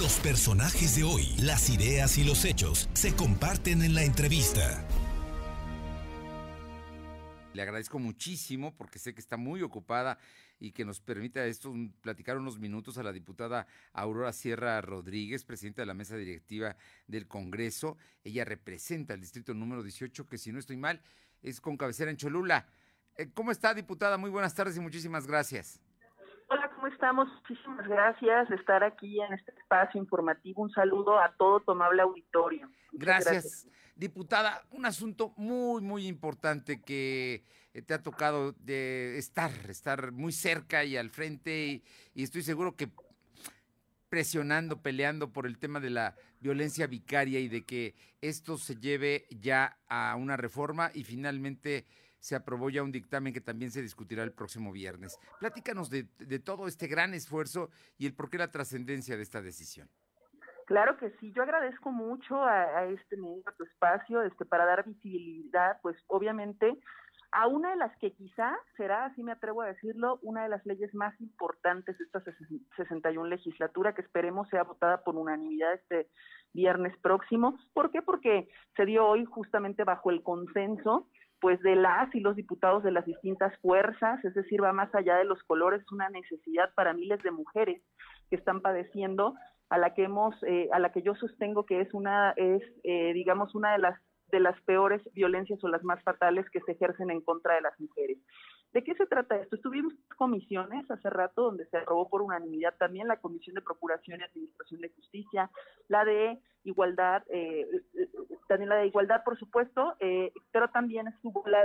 Los personajes de hoy, las ideas y los hechos se comparten en la entrevista. Le agradezco muchísimo porque sé que está muy ocupada y que nos permita platicar unos minutos a la diputada Aurora Sierra Rodríguez, presidenta de la mesa directiva del Congreso. Ella representa el distrito número 18, que si no estoy mal, es con cabecera en Cholula. ¿Cómo está, diputada? Muy buenas tardes y muchísimas gracias. Hola, ¿cómo estamos? Muchísimas gracias de estar aquí en este espacio informativo. Un saludo a todo tu amable auditorio. Gracias. Diputada, un asunto muy importante que te ha tocado de estar muy cerca y al frente y estoy seguro que presionando, peleando por el tema de la violencia vicaria y de que esto se lleve ya a una reforma y finalmente se aprobó ya un dictamen que también se discutirá el próximo viernes. Platícanos de todo este gran esfuerzo y el porqué la trascendencia de esta decisión. Claro que sí, yo agradezco mucho a este medio, a tu espacio, para dar visibilidad, pues obviamente, a una de las que quizá será, así me atrevo a decirlo, una de las leyes más importantes de esta 61 legislatura, que esperemos sea votada por unanimidad este viernes próximo. ¿Por qué? Porque se dio hoy justamente bajo el consenso, pues de las y los diputados de las distintas fuerzas, es decir, va más allá de los colores, es una necesidad para miles de mujeres que están padeciendo, a la que yo sostengo que es digamos una de las peores violencias o las más fatales que se ejercen en contra de las mujeres. ¿De qué se trata esto? Estuvimos en comisiones hace rato donde se aprobó por unanimidad también la Comisión de Procuración y Administración de Justicia, la de Igualdad, también la de Igualdad, por supuesto, pero también estuvo la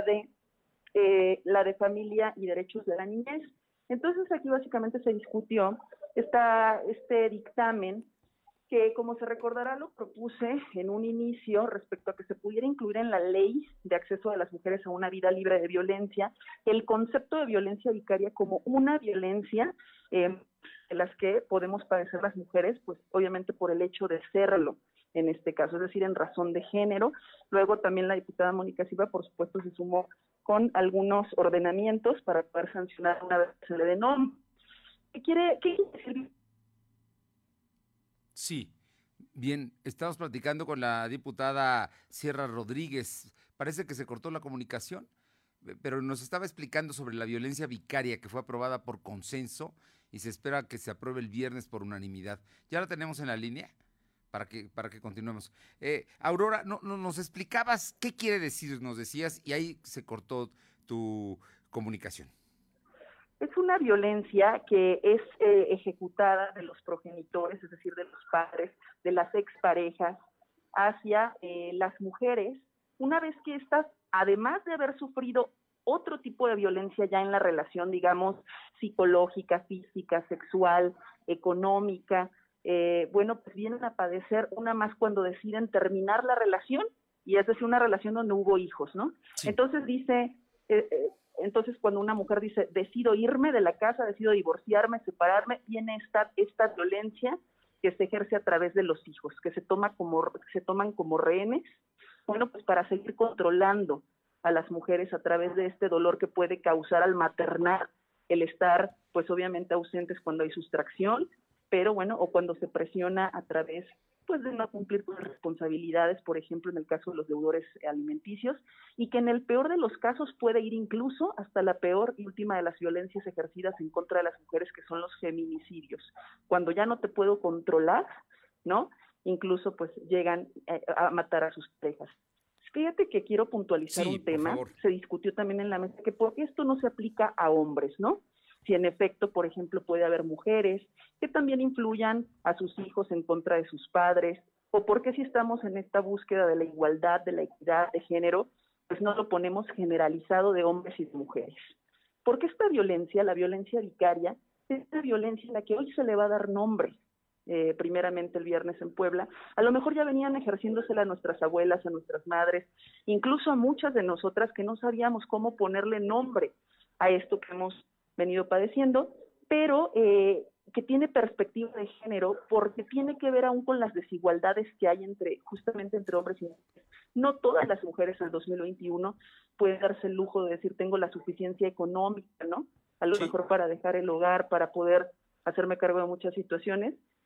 de Familia y Derechos de la Niñez. Entonces aquí básicamente se discutió este dictamen que, como se recordará, lo propuse en un inicio respecto a que se pudiera incluir en la ley de acceso de las mujeres a una vida libre de violencia el concepto de violencia vicaria como una violencia de las que podemos padecer las mujeres, pues obviamente por el hecho de serlo en este caso, es decir, en razón de género. Luego también la diputada Mónica Silva, por supuesto, se sumó con algunos ordenamientos para poder sancionar una vez que se le dé nombre. ¿Qué quiere decir? Sí, bien, estamos platicando con la diputada Sierra Rodríguez. Parece que se cortó la comunicación, pero nos estaba explicando sobre la violencia vicaria que fue aprobada por consenso y se espera que se apruebe el viernes por unanimidad. ¿Ya la tenemos en la línea? Para que continuemos. Aurora, nos explicabas qué quiere decir, nos decías, y ahí se cortó tu comunicación. Es una violencia que es ejecutada de los progenitores, es decir, de los padres, de las exparejas, hacia las mujeres, una vez que estas, además de haber sufrido otro tipo de violencia ya en la relación, digamos, psicológica, física, sexual, económica, pues vienen a padecer una más cuando deciden terminar la relación, y es decir, una relación donde hubo hijos, ¿no? Sí. Entonces cuando una mujer dice, decido irme de la casa, decido divorciarme, separarme, viene esta violencia que se ejerce a través de los hijos, que se toman como rehenes, bueno, pues para seguir controlando a las mujeres a través de este dolor que puede causar al maternar el estar, pues obviamente ausentes cuando hay sustracción, pero bueno, o cuando se presiona a través pues de no cumplir con responsabilidades, por ejemplo, en el caso de los deudores alimenticios, y que en el peor de los casos puede ir incluso hasta la peor y última de las violencias ejercidas en contra de las mujeres, que son los feminicidios. Cuando ya no te puedo controlar, ¿no? Incluso pues llegan a matar a sus parejas. Fíjate que quiero puntualizar un tema, se discutió también en la mesa, que porque esto no se aplica a hombres, ¿no? Si en efecto, por ejemplo, puede haber mujeres que también influyan a sus hijos en contra de sus padres, o porque si estamos en esta búsqueda de la igualdad, de la equidad de género, pues no lo ponemos generalizado de hombres y de mujeres. Porque esta violencia, la violencia vicaria, es una violencia a la que hoy se le va a dar nombre, primeramente el viernes en Puebla. A lo mejor ya venían ejerciéndosela a nuestras abuelas, a nuestras madres, incluso a muchas de nosotras que no sabíamos cómo ponerle nombre a esto que hemos venido padeciendo, pero que tiene perspectiva de género, porque tiene que ver aún con las desigualdades que hay justamente entre hombres y mujeres. No todas las mujeres en el 2021 pueden darse el lujo de decir tengo la suficiencia económica, ¿no? A lo mejor para dejar el hogar, para poder hacerme cargo de muchas situaciones,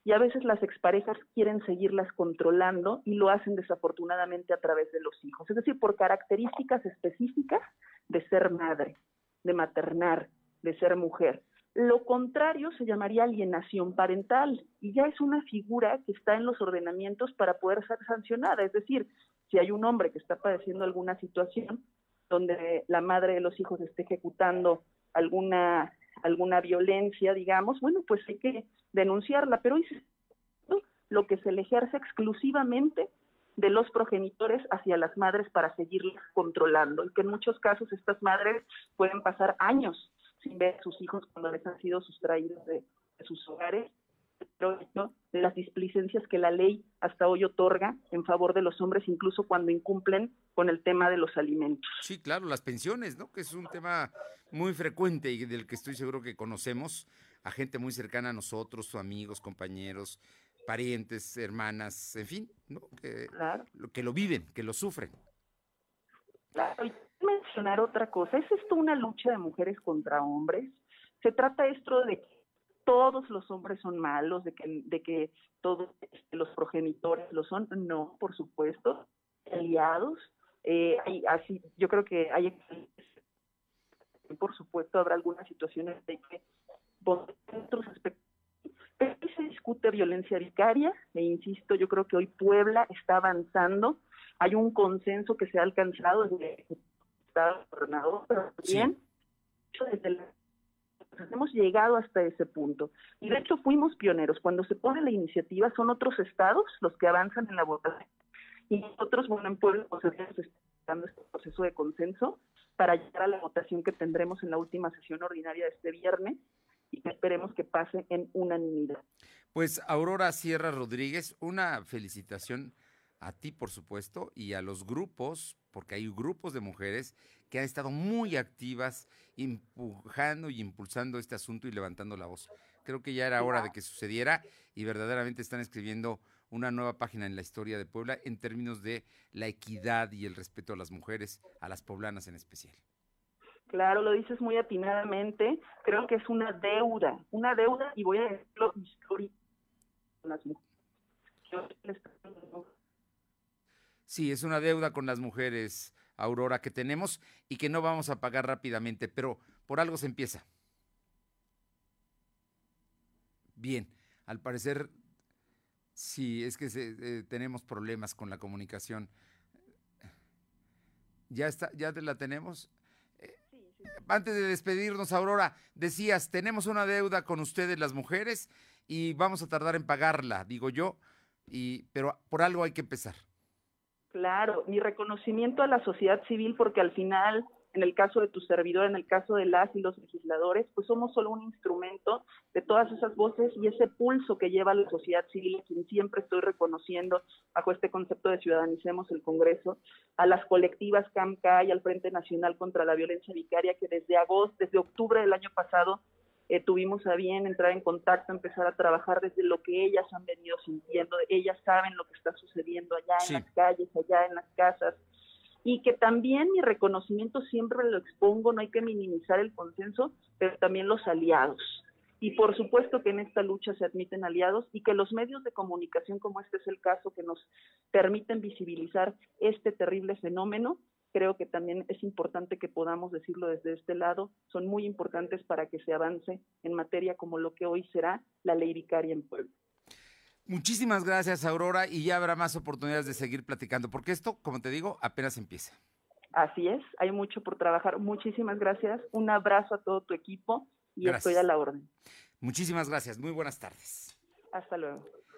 y a veces las exparejas quieren seguirlas controlando y lo hacen desafortunadamente a través de los hijos, es decir, por características específicas de ser madre, de maternar, de ser mujer. Lo contrario se llamaría alienación parental y ya es una figura que está en los ordenamientos para poder ser sancionada, es decir, si hay un hombre que está padeciendo alguna situación donde la madre de los hijos esté ejecutando alguna violencia, digamos, bueno, pues hay que denunciarla, pero lo que se le ejerce exclusivamente de los progenitores hacia las madres para seguirlas controlando, y que en muchos casos estas madres pueden pasar años sin ver a sus hijos cuando les han sido sustraídos de sus hogares, pero ¿no? De las displicencias que la ley hasta hoy otorga en favor de los hombres, incluso cuando incumplen con el tema de los alimentos. Sí, claro, las pensiones, ¿no? Que es un tema muy frecuente y del que estoy seguro que conocemos a gente muy cercana a nosotros, amigos, compañeros, parientes, hermanas, en fin, ¿no? Claro. Que lo viven, que lo sufren. Claro, y mencionar otra cosa, ¿es esto una lucha de mujeres contra hombres? ¿Se trata esto de que todos los hombres son malos, de que todos los progenitores lo son? No, por supuesto, aliados, yo creo que hay, por supuesto, habrá algunas situaciones de que otros aspectos, pero aquí se discute violencia vicaria, e insisto, yo creo que hoy Puebla está avanzando, hay un consenso que se ha alcanzado desde el Estado gobernador, pero también hemos llegado hasta ese punto. Y de hecho fuimos pioneros. Cuando se pone la iniciativa son otros estados los que avanzan en la votación. Y nosotros, bueno, en Puebla pues estamos dando este proceso de consenso para llegar a la votación que tendremos en la última sesión ordinaria de este viernes y que esperemos que pase en unanimidad. Pues Aurora Sierra Rodríguez, una felicitación a ti, por supuesto, y a los grupos, porque hay grupos de mujeres que han estado muy activas, empujando y impulsando este asunto y levantando la voz. Creo que ya era hora de que sucediera y verdaderamente están escribiendo una nueva página en la historia de Puebla en términos de la equidad y el respeto a las mujeres, a las poblanas en especial. Claro, lo dices muy atinadamente. Creo que es una deuda, y voy a decirlo histórico con las mujeres. Sí, es una deuda con las mujeres, Aurora, que tenemos y que no vamos a pagar rápidamente, pero por algo se empieza. Bien, al parecer, sí, es que tenemos problemas con la comunicación. ¿Ya está? ¿Ya la tenemos? Sí. Antes de despedirnos, Aurora, decías, tenemos una deuda con ustedes las mujeres y vamos a tardar en pagarla, digo yo, pero por algo hay que empezar. Claro, mi reconocimiento a la sociedad civil, porque al final, en el caso de tu servidor, en el caso de las y los legisladores, pues somos solo un instrumento de todas esas voces y ese pulso que lleva la sociedad civil, a quien siempre estoy reconociendo bajo este concepto de Ciudadanicemos el Congreso, a las colectivas CAMCA y al Frente Nacional contra la Violencia Vicaria, que desde octubre del año pasado tuvimos a bien entrar en contacto, empezar a trabajar desde lo que ellas han venido sintiendo, ellas saben lo que está sucediendo allá en las calles, allá en las casas, y que también mi reconocimiento siempre lo expongo, no hay que minimizar el consenso, pero también los aliados. Y por supuesto que en esta lucha se admiten aliados y que los medios de comunicación, como este es el caso, que nos permiten visibilizar este terrible fenómeno, creo que también es importante que podamos decirlo desde este lado, son muy importantes para que se avance en materia como lo que hoy será la ley vicaria en Puebla. Muchísimas gracias, Aurora, y ya habrá más oportunidades de seguir platicando, porque esto, como te digo, apenas empieza. Así es, hay mucho por trabajar. Muchísimas gracias, un abrazo a todo tu equipo y gracias. Estoy a la orden. Muchísimas gracias, muy buenas tardes. Hasta luego.